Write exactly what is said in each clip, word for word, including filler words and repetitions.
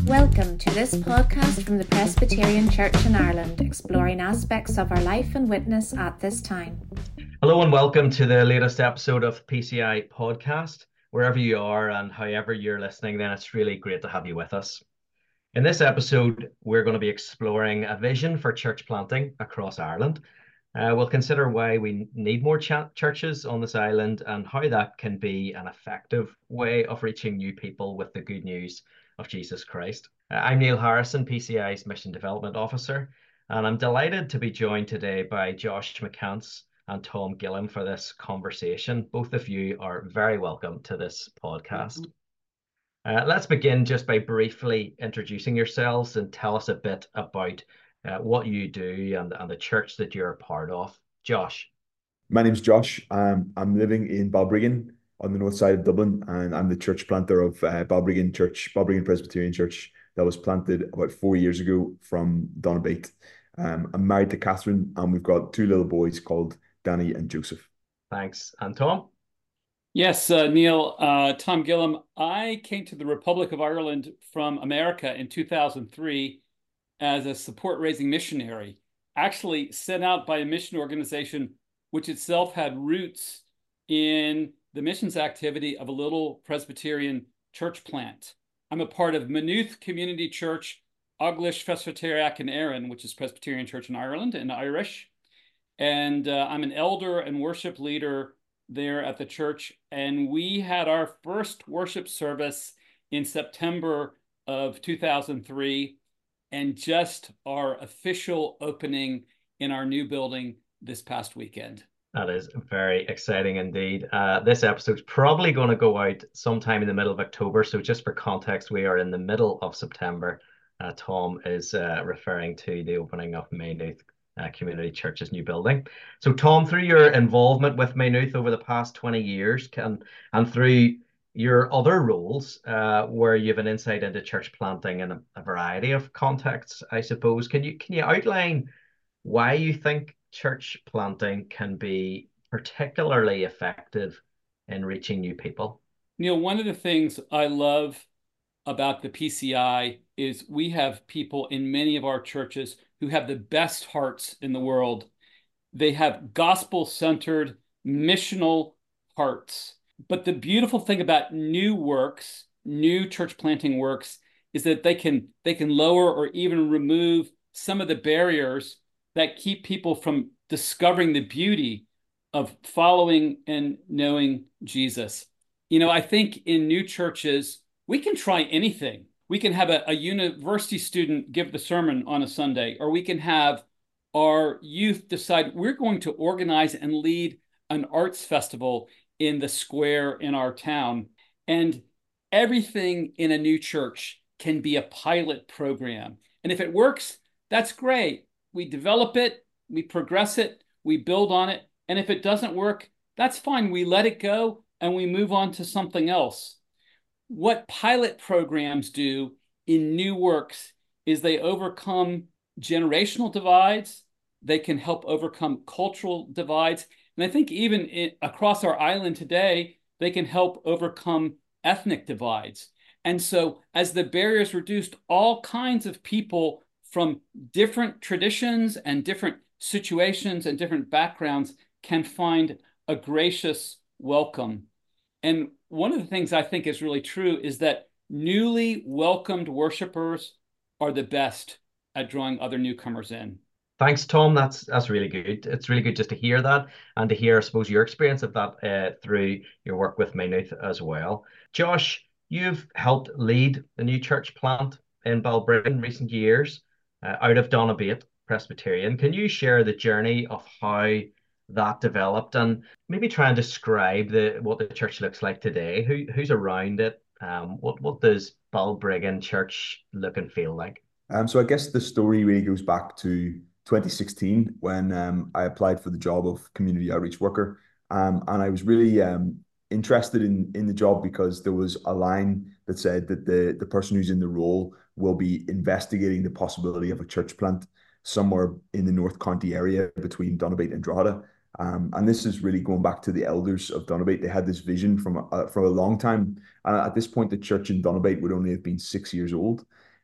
Welcome to this podcast from the Presbyterian Church in Ireland, exploring aspects of our life and witness at this time. Hello and welcome to the latest episode of P C I Podcast. Wherever you are and however you're listening, then it's really great to have you with us. In this episode, we're going to be exploring a vision for church planting across Ireland. Uh, we'll consider why we need more ch- churches on this island and how that can be an effective way of reaching new people with the good news of Jesus Christ. Uh, I'm Neil Harrison, P C I's Mission Development Officer, and I'm delighted to be joined today by Josh McCants and Tom Gillam for this conversation. Both of you are very welcome to this podcast. Uh, let's begin just by briefly introducing yourselves and tell us a bit about uh, what you do and, and the church that you're a part of. Josh. My name's Josh. Um, I'm living in Balbriggan on the north side of Dublin, and I'm the church planter of uh, Balbriggan Church, Balbriggan Presbyterian Church, that was planted about four years ago from Donabate. Um, I'm married to Catherine, and we've got two little boys called Danny and Joseph. Thanks. And Tom? Yes, uh, Neil, uh, Tom Gillam. I came to the Republic of Ireland from America in two thousand three as a support-raising missionary, actually sent out by a mission organization which itself had roots in the missions activity of a little Presbyterian church plant. I'm a part of Maynooth Community Church, Auglish Presbyteriac in Erin, which is Presbyterian Church in Ireland, in Irish. And uh, I'm an elder and worship leader there at the church. And we had our first worship service in September of two thousand three, and just our official opening in our new building this past weekend. That is very exciting indeed. Uh, this episode's probably going to go out sometime in the middle of October. So just for context, we are in the middle of September. Uh, Tom is uh, referring to the opening of Maynooth uh, Community Church's new building. So Tom, through your involvement with Maynooth over the past twenty years can, and through your other roles uh, where you have an insight into church planting in a, a variety of contexts, I suppose, can you can you outline why you think church planting can be particularly effective in reaching new people? Neil, one of the things I love about the P C I is we have people in many of our churches who have the best hearts in the world. They have gospel-centered, missional hearts. But the beautiful thing about new works, new church planting works, is that they can they can lower or even remove some of the barriers that keep people from discovering the beauty of following and knowing Jesus. You know, I think in new churches, we can try anything. We can have a, a university student give the sermon on a Sunday, or we can have our youth decide we're going to organize and lead an arts festival in the square in our town. And everything in a new church can be a pilot program. And if it works, that's great. We develop it, we progress it, we build on it. And if it doesn't work, that's fine. We let it go and we move on to something else. What pilot programs do in new works is they overcome generational divides. They can help overcome cultural divides. And I think even in, across our island today, they can help overcome ethnic divides. And so as the barriers reduced, all kinds of people from different traditions and different situations and different backgrounds can find a gracious welcome. And one of the things I think is really true is that newly welcomed worshipers are the best at drawing other newcomers in. Thanks, Tom. That's that's really good. It's really good just to hear that and to hear, I suppose, your experience of that uh, through your work with Maynooth as well. Josh, you've helped lead the new church plant in Balbriggan in recent years uh, out of Donabate Presbyterian. Can you share the journey of how that developed and maybe try and describe the what the church looks like today? Who who's around it? Um, what what does Balbriggan Church look and feel like? Um, so I guess the story really goes back to twenty sixteen when um, I applied for the job of community outreach worker. Um, and I was really um, interested in, in the job because there was a line that said that the, the person who's in the role will be investigating the possibility of a church plant somewhere in the North County area between Donabate and Drogheda. Um, and this is really going back to the elders of Donabate. They had this vision from a, from a long time. And at this point, the church in Donabate would only have been six years old.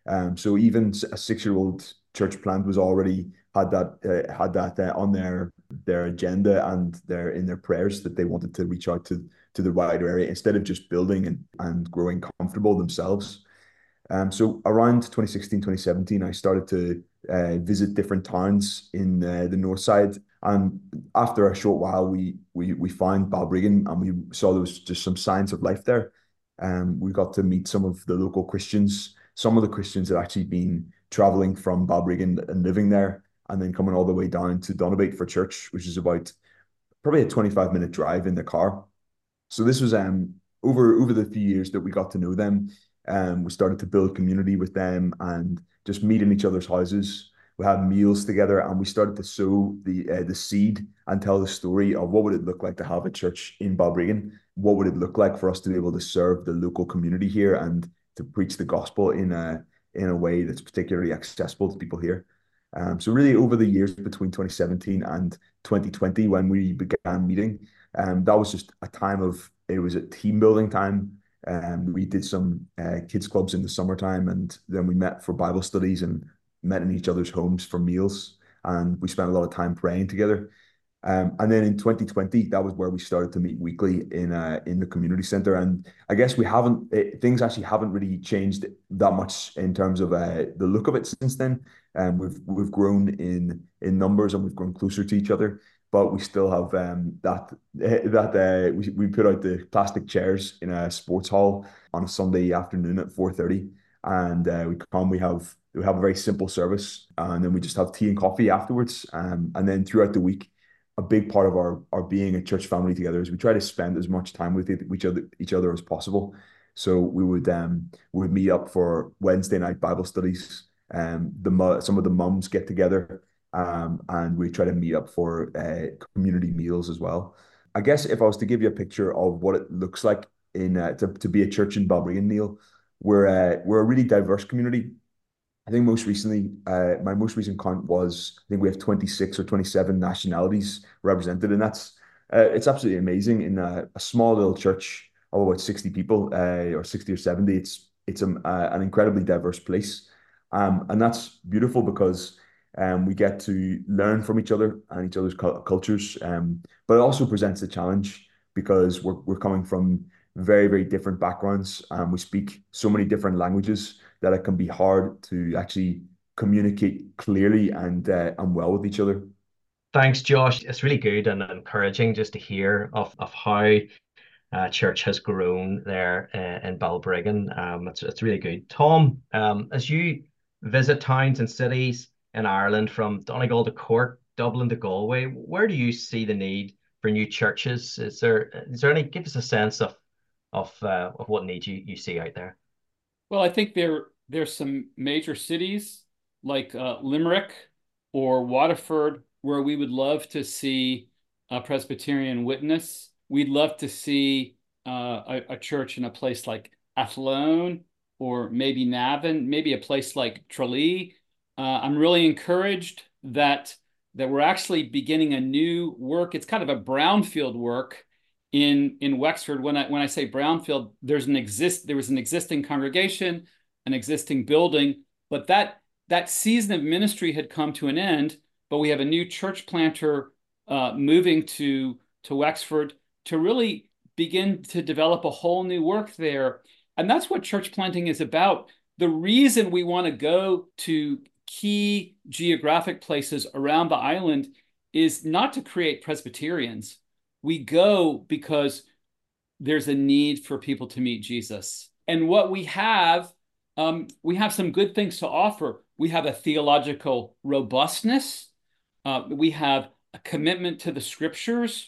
Um, so even a six-year-old church plant was already had that uh, had that uh, on their their agenda and their in their prayers that they wanted to reach out to to the wider area instead of just building and, and growing comfortable themselves. Um, so around twenty sixteen, twenty seventeen, I started to uh, visit different towns in uh, the north side. And after a short while, we we we found Balbriggan and we saw there was just some signs of life there. Um, we got to meet some of the local Christians. Some of the Christians had actually been traveling from Balbriggan and living there, and then coming all the way down to Donabate for church, which is about probably a twenty-five minute drive in the car. So this was um over over the few years that we got to know them. Um, we started to build community with them and just meet in each other's houses. We had meals together, and we started to sow the uh, the seed and tell the story of what would it look like to have a church in Balbriggan. What would it look like for us to be able to serve the local community here and to preach the gospel in a in a way that's particularly accessible to people here. Um, so really, over the years between twenty seventeen and twenty twenty, when we began meeting, um, that was just a time of it was a team building time. Um, we did some uh, kids clubs in the summertime, and then we met for Bible studies and met in each other's homes for meals, and we spent a lot of time praying together. Um, and then in twenty twenty, that was where we started to meet weekly in uh, in the community center. And I guess we haven't it, things actually haven't really changed that much in terms of uh, the look of it since then. And um, we've we've grown in in numbers and we've grown closer to each other. But we still have um, that that uh, we we put out the plastic chairs in a sports hall on a Sunday afternoon at four thirty, and uh, we come. We have we have a very simple service, and then we just have tea and coffee afterwards. Um, and then throughout the week, a big part of our our being a church family together is we try to spend as much time with each other each other as possible. So we would um we would meet up for Wednesday night Bible studies. Um, the some of the mums get together. Um, and we try to meet up for uh, community meals as well. I guess if I was to give you a picture of what it looks like in uh, to, to be a church in Balbriggan, Neil, we're uh, we're a really diverse community. I think most recently, uh, my most recent count was I think we have twenty-six or twenty-seven nationalities represented, and that's uh, it's absolutely amazing in a, a small little church of about sixty people uh, or sixty or seventy. It's it's a, uh, an incredibly diverse place, um, and that's beautiful because um, we get to learn from each other and each other's cu- cultures. Um, but it also presents a challenge because we're we're coming from very, very different backgrounds. Um, we speak so many different languages that it can be hard to actually communicate clearly and uh, and well with each other. Thanks, Josh. It's really good and encouraging just to hear of of how uh, church has grown there uh, in Balbriggan. Um, it's it's really good. Tom, um, as you visit towns and cities in Ireland, from Donegal to Cork, Dublin to Galway, where do you see the need for new churches? Is there is there any? Give us a sense of of uh, of what needs you you see out there. Well, I think there there's some major cities like uh, Limerick or Waterford where we would love to see a Presbyterian witness. We'd love to see uh, a, a church in a place like Athlone or maybe Navan, maybe a place like Tralee. Uh, I'm really encouraged that that we're actually beginning a new work. It's kind of a brownfield work in in Wexford. When I when I say brownfield, there's an exist there was an existing congregation, an existing building, but that that season of ministry had come to an end. But we have a new church planter uh, moving to to Wexford to really begin to develop a whole new work there, and that's what church planting is about. The reason we want to go to key geographic places around the island is not to create Presbyterians. We go because there's a need for people to meet Jesus. And what we have, um, we have some good things to offer. We have a theological robustness. Uh, we have a commitment to the scriptures.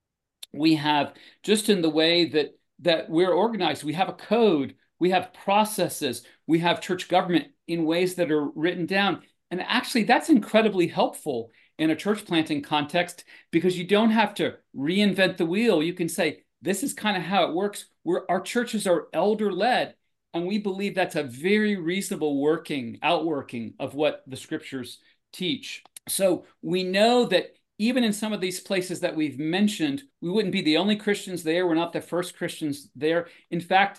We have, just in the way that, that we're organized, we have a code, we have processes, we have church government in ways that are written down. And actually, that's incredibly helpful in a church planting context because you don't have to reinvent the wheel. You can say, this is kind of how it works. We're, our churches are elder-led, and we believe that's a very reasonable working, outworking of what the scriptures teach. So we know that even in some of these places that we've mentioned, we wouldn't be the only Christians there. We're not the first Christians there. In fact,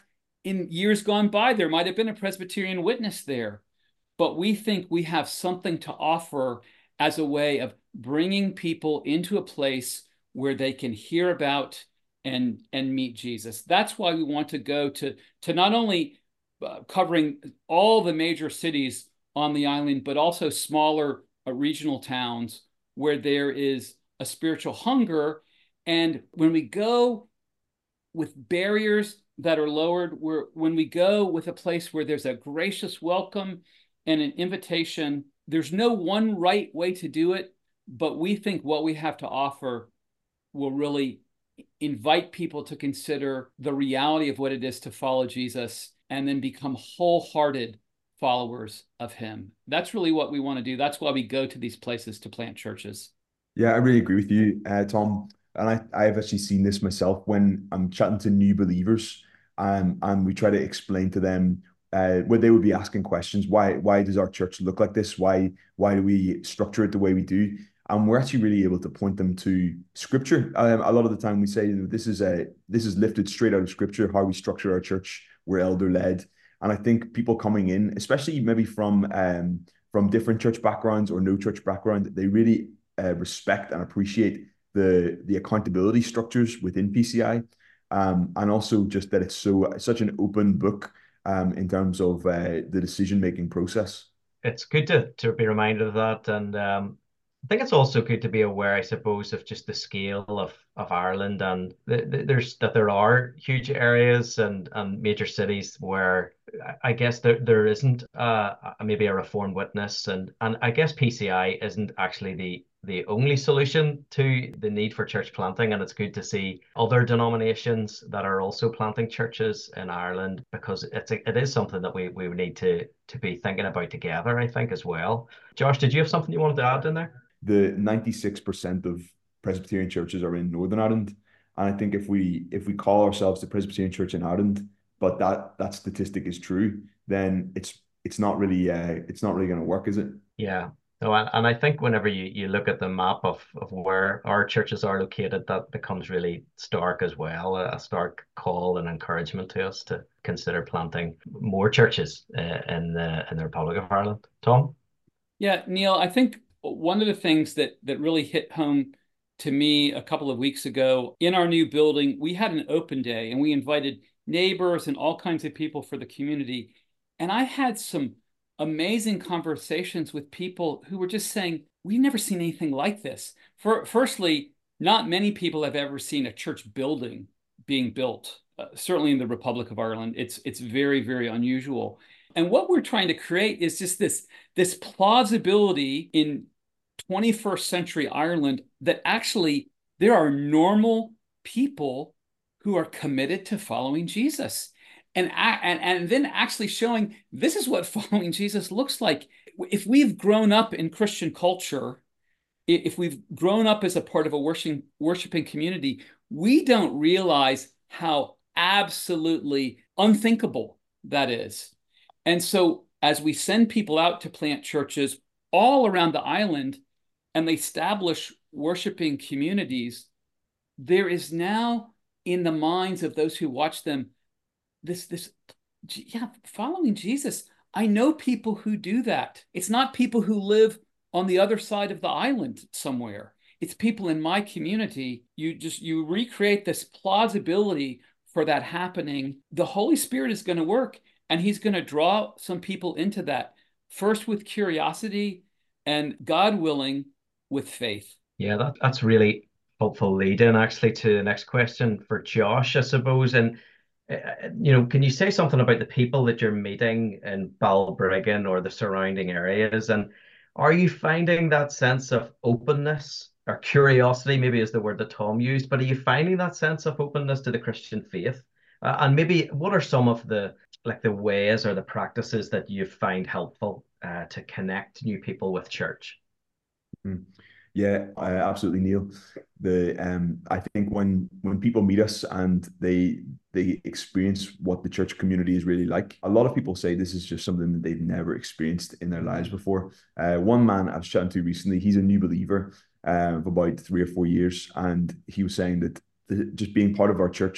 in years gone by, there might have been a Presbyterian witness there, but we think we have something to offer as a way of bringing people into a place where they can hear about and, and meet Jesus. That's why we want to go to, to not only uh, covering all the major cities on the island, but also smaller uh, regional towns where there is a spiritual hunger. And when we go with barriers that are lowered, where when we go with a place where there's a gracious welcome and an invitation, there's no one right way to do it, but we think what we have to offer will really invite people to consider the reality of what it is to follow Jesus and then become wholehearted followers of him. That's really what we want to do. That's why we go to these places to plant churches. Yeah, I really agree with you, uh, Tom. And I, I've actually seen this myself when I'm chatting to new believers, um, and we try to explain to them uh, where they would be asking questions. Why, why does our church look like this? Why, why do we structure it the way we do? And we're actually really able to point them to scripture. Um, a lot of the time we say, this is a this is lifted straight out of scripture, how we structure our church. We're elder led. And I think people coming in, especially maybe from um, from different church backgrounds or no church background, they really uh, respect and appreciate the the accountability structures within P C I, um, and also just that it's so such an open book um, in terms of uh, the decision making process. It's good to to be reminded of that, and um, I think it's also good to be aware, I suppose, of just the scale of of Ireland, and th th there's that there are huge areas and and major cities where I guess there there isn't uh maybe a Reformed witness, and and I guess P C I isn't actually the the only solution to the need for church planting, and it's good to see other denominations that are also planting churches in Ireland, because it's a, it is something that we we need to to be thinking about together, I think, as well. Josh, did you have something you wanted to add in there? The ninety-six percent of Presbyterian churches are in Northern Ireland, and I think if we if we call ourselves the Presbyterian Church in Ireland, but that that statistic is true, then it's it's not really uh, it's not really going to work, is it? Yeah. No, and, and I think whenever you, you look at the map of, of where our churches are located, that becomes really stark as well, a, a stark call and encouragement to us to consider planting more churches uh, in the in the Republic of Ireland. Tom? Yeah, Neil, I think one of the things that that really hit home to me a couple of weeks ago, in our new building, we had an open day and we invited neighbors and all kinds of people for the community. And I had some amazing conversations with people who were just saying, we've never seen anything like this. For, firstly, not many people have ever seen a church building being built. Uh, certainly in the Republic of Ireland, it's it's very, very unusual. And what we're trying to create is just this, this plausibility in twenty-first century Ireland that actually there are normal people who are committed to following Jesus. And, and, and then actually showing this is what following Jesus looks like. If we've grown up in Christian culture, if we've grown up as a part of a worshiping, worshiping community, we don't realize how absolutely unthinkable that is. And so as we send people out to plant churches all around the island and they establish worshiping communities, there is now in the minds of those who watch them, this, this, yeah, following Jesus. I know people who do that. It's not people who live on the other side of the island somewhere. It's people in my community. You just, you recreate this plausibility for that happening. The Holy Spirit is going to work, and he's going to draw some people into that, first with curiosity and, God willing, with faith. Yeah, that, that's really helpful lead in actually to the next question for Josh, I suppose. And Uh, you know, can you say something about the people that you're meeting in Balbriggan or the surrounding areas? And are you finding that sense of openness or curiosity, maybe is the word that Tom used, but are you finding that sense of openness to the Christian faith? Uh, and maybe what are some of the like the ways or the practices that you find helpful uh, to connect new people with church? Mm. Yeah, uh, absolutely, Neil. The um, I think when when people meet us and they they experience what the church community is really like, a lot of people say this is just something that they've never experienced in their lives before. Uh, one man I was chatting to recently, he's a new believer uh, of about three or four years, and he was saying that the, just being part of our church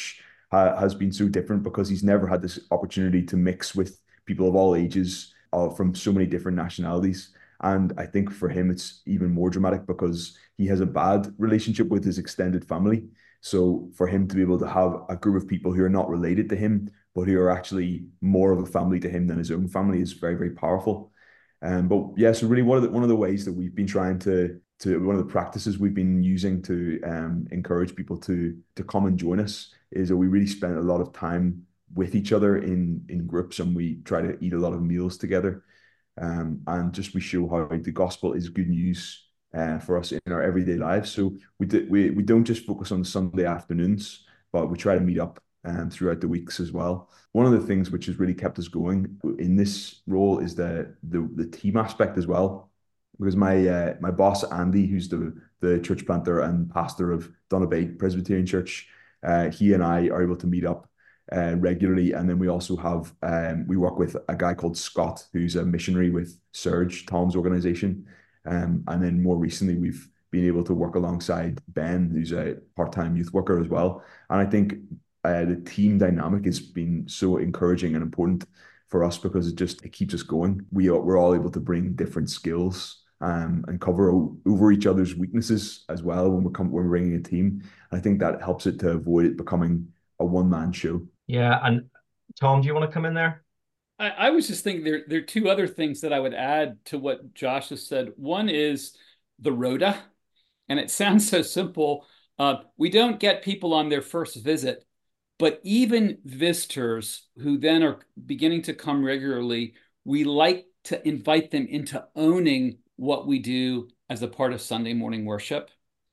ha has been so different because he's never had this opportunity to mix with people of all ages uh, from so many different nationalities. And I think for him, it's even more dramatic because he has a bad relationship with his extended family. So for him to be able to have a group of people who are not related to him, but who are actually more of a family to him than his own family is very, very powerful. Um, but yeah, so really one of the one of the ways that we've been trying to to one of the practices we've been using to um, encourage people to to come and join us is that we really spend a lot of time with each other in in groups, and we try to eat a lot of meals together. Um, and just we show how the gospel is good news uh, for us in our everyday lives. So we, do, we we don't just focus on Sunday afternoons, but we try to meet up um, throughout the weeks as well. One of the things which has really kept us going in this role is the the, the team aspect as well. Because my uh, my boss Andy, who's the the church planter and pastor of Donabate Presbyterian Church, uh, he and I are able to meet up uh, regularly. And then we also have, um, we work with a guy called Scott, who's a missionary with Surge, Tom's organization. Um, and then more recently, we've been able to work alongside Ben, who's a part-time youth worker as well. And I think uh, the team dynamic has been so encouraging and important for us because it just, it keeps us going. We are, we're all able to bring different skills um, and cover over each other's weaknesses as well when we're, come, when we're bringing a team. I think that helps it to avoid it becoming a one-man show. Yeah, and Tom, do you want to come in there? I, I was just thinking there, there are two other things that I would add to what Josh has said. One is the rota, and it sounds so simple. Uh, we don't get people on their first visit, but even visitors who then are beginning to come regularly, we like to invite them into owning what we do as a part of Sunday morning worship.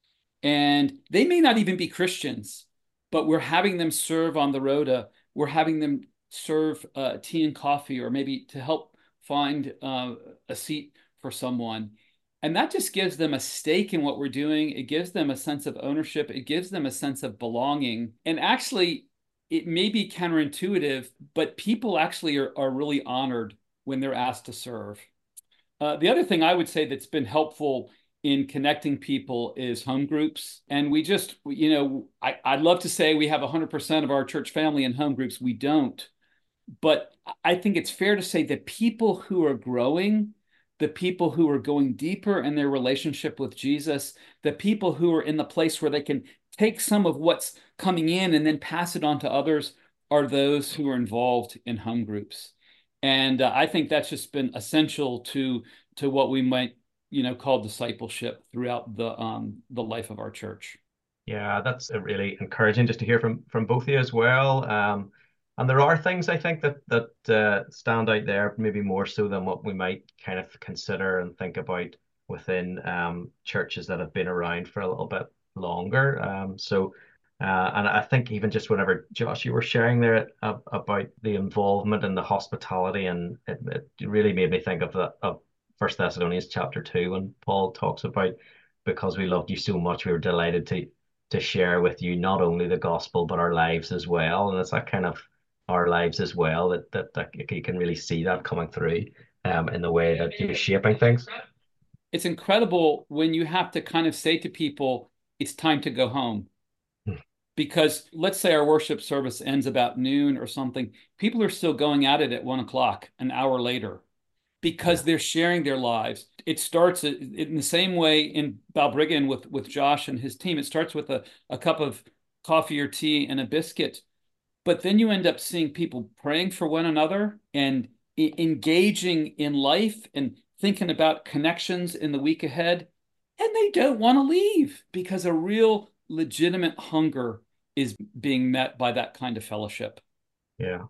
And they may not even be Christians, but we're having them serve on the rota. We're having them serve uh, tea and coffee, or maybe to help find uh, a seat for someone. And that just gives them a stake in what we're doing. It gives them a sense of ownership. It gives them a sense of belonging. And actually, it may be counterintuitive, but people actually are, are really honored when they're asked to serve. Uh, the other thing I would say that's been helpful in connecting people is home groups. And we just, you know, I, I'd love to say we have one hundred percent of our church family in home groups. We don't. But I think it's fair to say that people who are growing, the people who are going deeper in their relationship with Jesus, the people who are in the place where they can take some of what's coming in and then pass it on to others, are those who are involved in home groups. And uh, I think that's just been essential to, to what we might, you know, call discipleship throughout the um, the life of our church. Yeah, that's really encouraging just to hear from from both of you as well. Um, and there are things I think that that uh, stand out there, maybe more so than what we might kind of consider and think about within um, churches that have been around for a little bit longer. Um, so, uh, and I think even just whenever Josh, you were sharing there uh, about the involvement and the hospitality, and it, it really made me think of the of First Thessalonians chapter two when Paul talks about, because we loved you so much, we were delighted to to share with you not only the gospel but our lives as well. And it's that kind of our lives as well that that, that you can really see that coming through um, in the way that you're shaping things. It's incredible when you have to kind of say to people, it's time to go home. Hmm. Because let's say our worship service ends about noon or something, people are still going at it at one o'clock, an hour later, because yeah. they're sharing their lives. It starts in the same way in Balbriggan with, with Josh and his team. It starts with a, a cup of coffee or tea and a biscuit. But then you end up seeing people praying for one another and e- engaging in life and thinking about connections in the week ahead. And they don't want to leave because a real legitimate hunger is being met by that kind of fellowship. Yeah.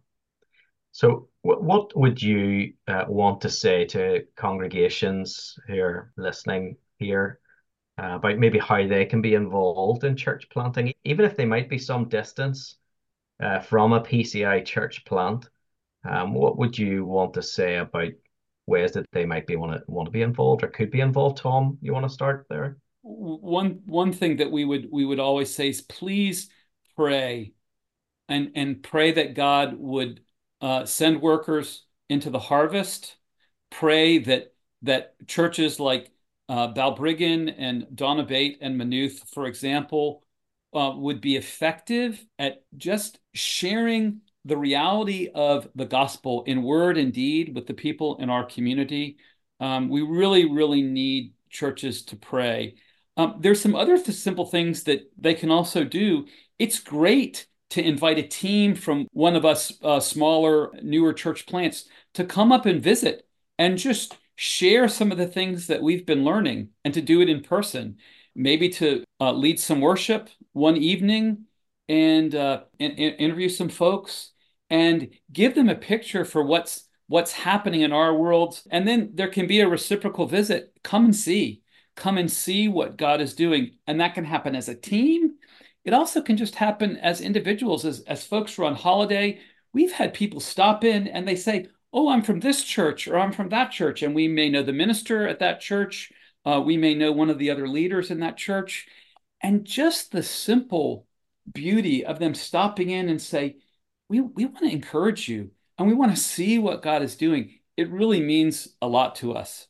So what, what would you uh, want to say to congregations who are listening here uh, about maybe how they can be involved in church planting, even if they might be some distance uh, from a P C I church plant? Um, what would you want to say about ways that they might be want to want to be involved or could be involved? Tom, you want to start there? One one thing that we would we would always say is please pray and and pray that God would uh, send workers into the harvest. Pray that that churches like uh, Balbriggan and Donabate and Maynooth, for example, uh, would be effective at just sharing the reality of the gospel in word and deed with the people in our community. Um, we really, really need churches to pray. Um, there's some other th- simple things that they can also do. It's great to invite a team from one of us uh, smaller, newer church plants to come up and visit and just share some of the things that we've been learning, and to do it in person, maybe to uh, lead some worship one evening, and, uh, and, and interview some folks and give them a picture for what's what's happening in our world. And then there can be a reciprocal visit. Come and see. Come and see what God is doing. And that can happen as a team. It also can just happen as individuals, as, as folks are on holiday. We've had people stop in and they say, oh, I'm from this church, or I'm from that church. And we may know the minister at that church. Uh, we may know one of the other leaders in that church. And just the simple beauty of them stopping in and say, we, we want to encourage you and we want to see what God is doing. It really means a lot to us.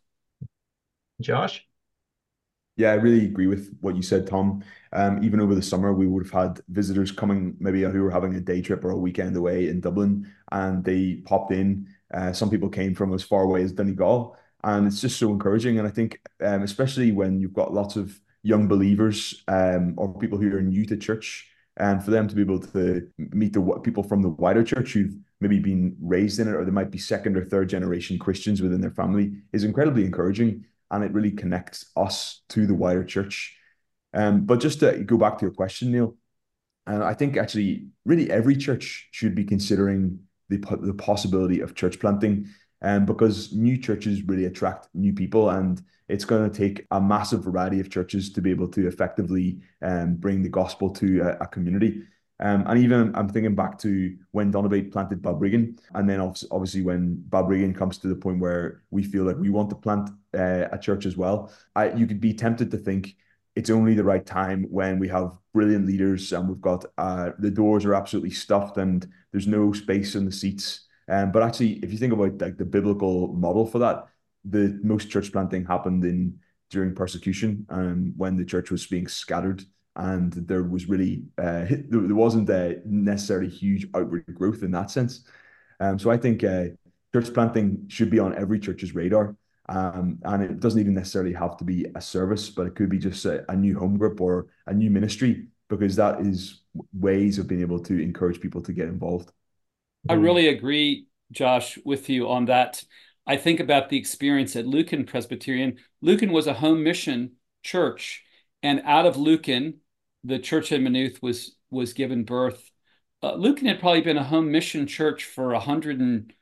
Josh? Yeah, I really agree with what you said, Tom. Um, even over the summer, we would have had visitors coming, maybe who were having a day trip or a weekend away in Dublin, and they popped in. Uh, some people came from as far away as Donegal, and it's just so encouraging. And I think, um, especially when you've got lots of young believers, um, or people who are new to church, and for them to be able to meet the people from the wider church who've maybe been raised in it, or they might be second or third generation Christians within their family, is incredibly encouraging. And it really connects us to the wider church. Um, but just to go back to your question, Neil, and I think actually really every church should be considering the, the possibility of church planting, um, because new churches really attract new people, and it's going to take a massive variety of churches to be able to effectively um, bring the gospel to a, a community. Um, and even I'm thinking back to when Donabate planted Balbriggan, and then obviously when Balbriggan comes to the point where we feel like we want to plant uh, a church as well, I, you could be tempted to think it's only the right time when we have brilliant leaders and we've got uh, the doors are absolutely stuffed and there's no space in the seats. Um, but actually, if you think about like the biblical model for that, the most church planting happened in during persecution, um, when the church was being scattered. And there was really, uh, there wasn't a necessarily huge outward growth in that sense. Um, so I think uh, church planting should be on every church's radar. Um, and it doesn't even necessarily have to be a service, but it could be just a, a new home group or a new ministry, because that is ways of being able to encourage people to get involved. I really agree, Josh, with you on that. I think about the experience at Lucan Presbyterian. Lucan was a home mission church, and out of Lucan, the church in Maynooth was was given birth. Uh, Lucan had probably been a home mission church for a hundred and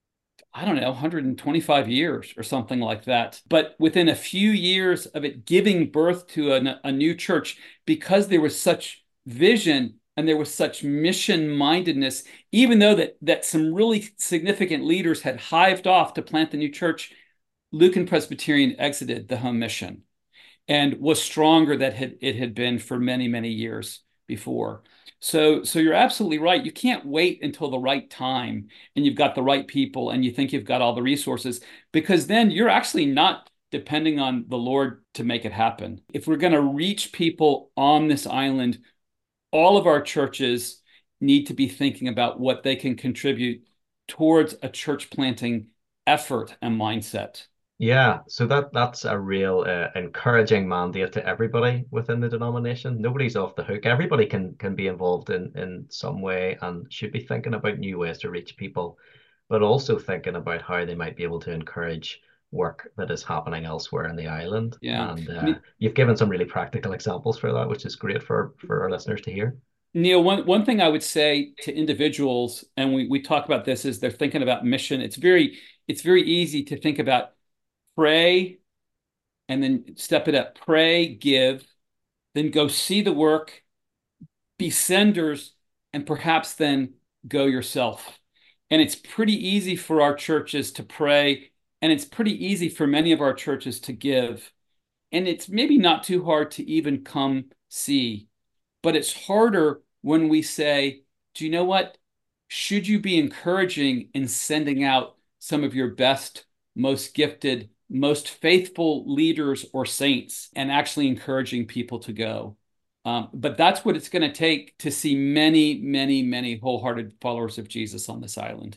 I don't know, one hundred twenty-five years or something like that. But within a few years of it giving birth to a, a new church, because there was such vision and there was such mission-mindedness, even though that that some really significant leaders had hived off to plant the new church, Lucan Presbyterian exited the home mission and was stronger than it, it had been for many, many years before. So, so you're absolutely right. You can't wait until the right time and you've got the right people and you think you've got all the resources, because then you're actually not depending on the Lord to make it happen. If we're going to reach people on this island, all of our churches need to be thinking about what they can contribute towards a church planting effort and mindset. Yeah, so that that's a real uh, encouraging mandate to everybody within the denomination. Nobody's off the hook. Everybody can can be involved in in some way and should be thinking about new ways to reach people, but also thinking about how they might be able to encourage work that is happening elsewhere in the island. Yeah. And uh, you've given some really practical examples for that, which is great for for our listeners to hear. Neil, one, one thing I would say to individuals, and we, we talk about this, is they're thinking about mission. It's very, it's very easy to think about pray and then step it up. Pray, give, then go see the work, be senders, and perhaps then go yourself. And it's pretty easy for our churches to pray, and it's pretty easy for many of our churches to give. And it's maybe not too hard to even come see. But it's harder when we say, do you know what? Should you be encouraging and sending out some of your best, most gifted, most faithful leaders or saints and actually encouraging people to go? Um, but that's what it's going to take to see many, many, many wholehearted followers of Jesus on this island.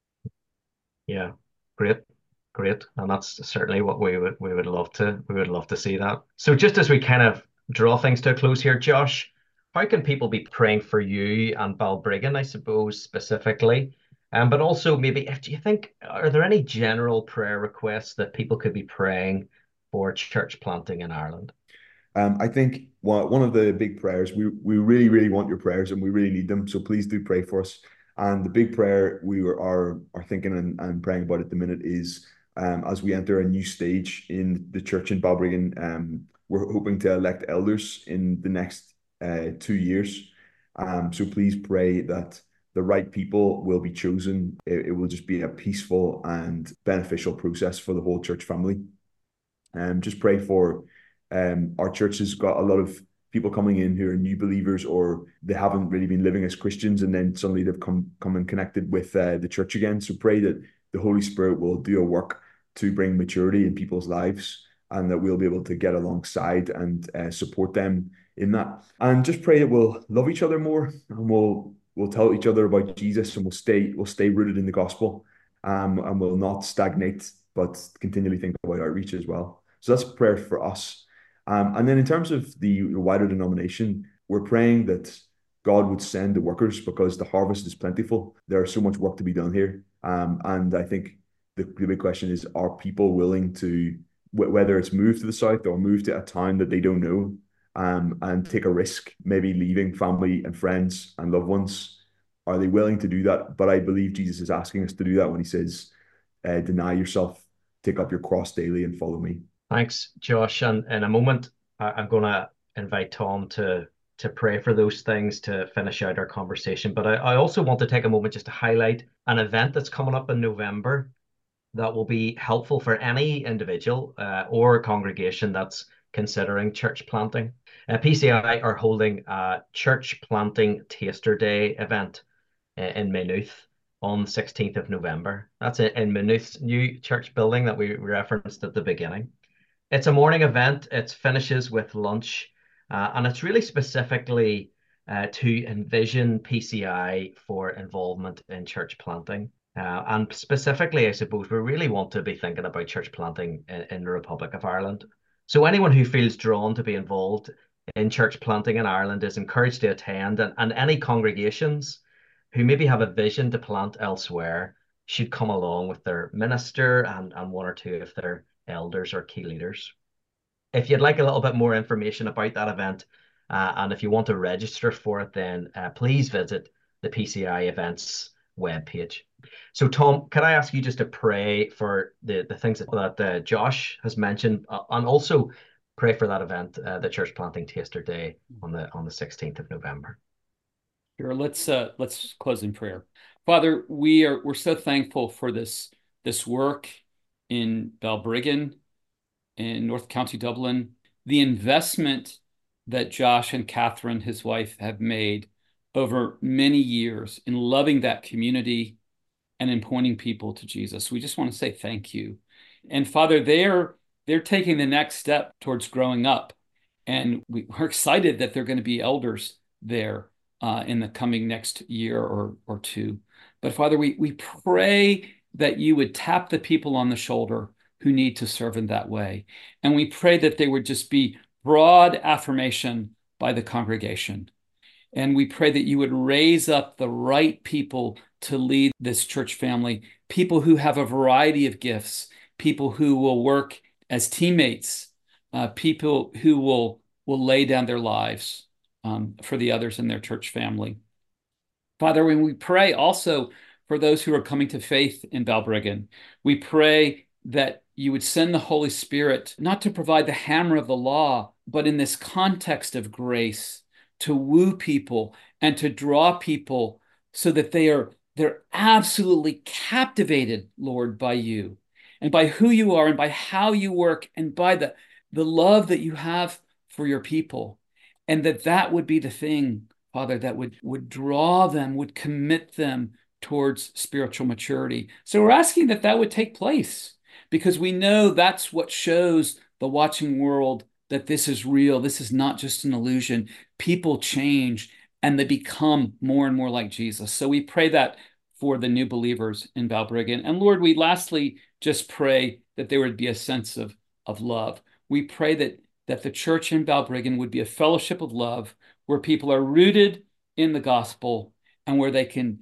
Yeah, great, great, and that's certainly what we would we would love to we would love to see that. So just as we kind of draw things to a close here, Josh, how can people be praying for you and Balbriggan, I suppose, specifically? Um, but also maybe if do you think are there any general prayer requests that people could be praying for church planting in Ireland? Um, I think one, one of the big prayers, we, we really, really want your prayers and we really need them. So please do pray for us. And the big prayer we were, are, are thinking and, and praying about at the minute is um, as we enter a new stage in the church in Balbriggan, um, we're hoping to elect elders in the next uh, two years. Um, so please pray that the right people will be chosen. It, it will just be a peaceful and beneficial process for the whole church family. Um, just pray for um, our church has got a lot of people coming in who are new believers or they haven't really been living as Christians and then suddenly they've come come and connected with uh, the church again. So pray that the Holy Spirit will do a work to bring maturity in people's lives and that we'll be able to get alongside and uh, support them in that. And just pray that we'll love each other more and we'll we'll tell each other about Jesus and we'll stay we'll stay rooted in the gospel um, and we'll not stagnate but continually think about outreach as well. So that's prayer for us. Um, and then in terms of the wider denomination, we're praying that God would send the workers because the harvest is plentiful. There's so much work to be done here. Um, and I think the, the big question is, are people willing to, whether it's move to the south or move to a town that they don't know um, and take a risk, maybe leaving family and friends and loved ones? Are they willing to do that? But I believe Jesus is asking us to do that when he says, uh, deny yourself, take up your cross daily and follow me. Thanks, Josh. And in a moment, I, I'm going to invite Tom to to pray for those things to finish out our conversation. But I, I also want to take a moment just to highlight an event that's coming up in November that will be helpful for any individual uh, or congregation that's considering church planting. Uh, P C I are holding a church planting taster day event uh, in Maynooth on the sixteenth of November. That's in Maynooth's new church building that we referenced at the beginning. It's a morning event. It finishes with lunch, uh, and it's really specifically uh, to envision P C I for involvement in church planting. Uh, and specifically, I suppose, we really want to be thinking about church planting in, in the Republic of Ireland. So anyone who feels drawn to be involved in church planting in Ireland is encouraged to attend, and, and any congregations who maybe have a vision to plant elsewhere should come along with their minister and, and one or two of their elders or key leaders. If you'd like a little bit more information about that event uh, and if you want to register for it, then uh, please visit the P C I events webpage. So Tom, can I ask you just to pray for the, the things that, that uh, Josh has mentioned uh, and also pray for that event, uh, the Church Planting Taster Day on the on the sixteenth of November. Sure, let's uh, let's close in prayer. Father, we are we're so thankful for this this work in Balbriggan, in North County Dublin, the investment that Josh and Catherine, his wife, have made over many years in loving that community and in pointing people to Jesus. We just want to say thank you. And Father, they're they're taking the next step towards growing up, and we, we're excited that they're going to be elders there uh, in the coming next year or or two. But Father, we we pray that you would tap the people on the shoulder who need to serve in that way. And we pray that they would just be broad affirmation by the congregation. And we pray that you would raise up the right people to lead this church family, people who have a variety of gifts, people who will work as teammates, uh, people who will, will lay down their lives um, for the others in their church family. Father, when we pray also for those who are coming to faith in Balbriggan, we pray that you would send the Holy Spirit not to provide the hammer of the law, but in this context of grace, to woo people and to draw people so that they are they're absolutely captivated, Lord, by you and by who you are and by how you work and by the, the love that you have for your people. And that that would be the thing, Father, that would, would draw them, would commit them towards spiritual maturity. So we're asking that that would take place, because we know that's what shows the watching world that this is real. This is not just an illusion. people change and they become more and more like Jesus. So we pray that for the new believers in Balbriggan. And Lord, we lastly just pray that there would be a sense of, of love. We pray that, that the church in Balbriggan would be a fellowship of love where people are rooted in the gospel and where they can,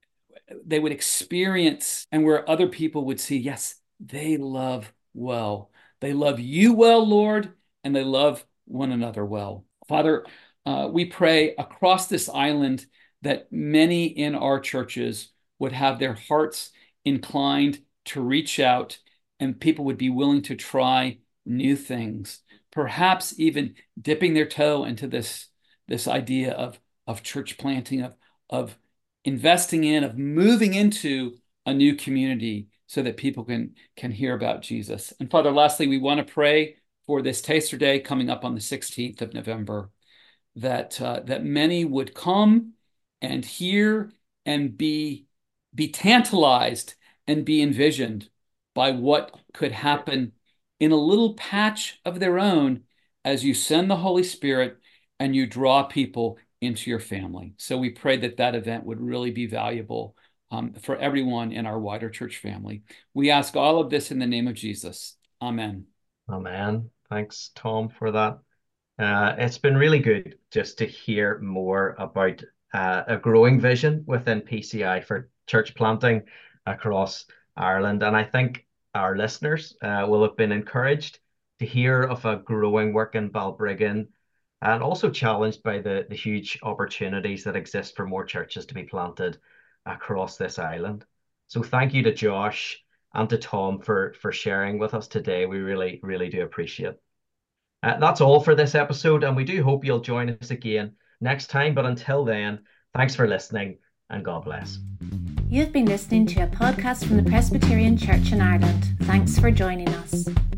they would experience and where other people would see, yes, they love well. They love you well, Lord, and they love one another well. Father, uh, we pray across this island that many in our churches would have their hearts inclined to reach out and people would be willing to try new things, perhaps even dipping their toe into this, this idea of, of church planting, of, of investing in, of moving into a new community so that people can, can hear about Jesus. And Father, lastly, we want to pray for this Taster Day coming up on the sixteenth of November, that, uh, that many would come and hear and be, be tantalized and be envisioned by what could happen in a little patch of their own as you send the Holy Spirit and you draw people into your family. So we pray that that event would really be valuable um, for everyone in our wider church family. We ask all of this in the name of Jesus. Amen. Amen. Thanks, Tom, for that. Uh, it's been really good just to hear more about uh, a growing vision within P C I for church planting across Ireland. And I think our listeners uh, will have been encouraged to hear of a growing work in Balbriggan and also challenged by the, the huge opportunities that exist for more churches to be planted across this island. So thank you to Josh and to Tom for, for sharing with us today. We really, really do appreciate it. Uh, that's all for this episode, and we do hope you'll join us again next time. But until then, thanks for listening, and God bless. You've been listening to a podcast from the Presbyterian Church in Ireland. Thanks for joining us.